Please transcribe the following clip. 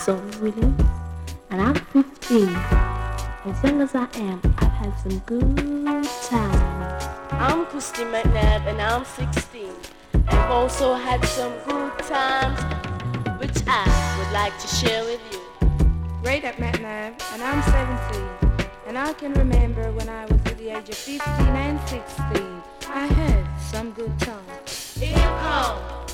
Soul Williams, and I'm 15. As young as I am, I've had some good times. I'm Christy McNabb, and I'm 16. I've also had some good times, which I would like to share with you. Rada McNabb, and I'm 17. And I can remember when I was at the age of 15 and 16, I had some good times. Here you come.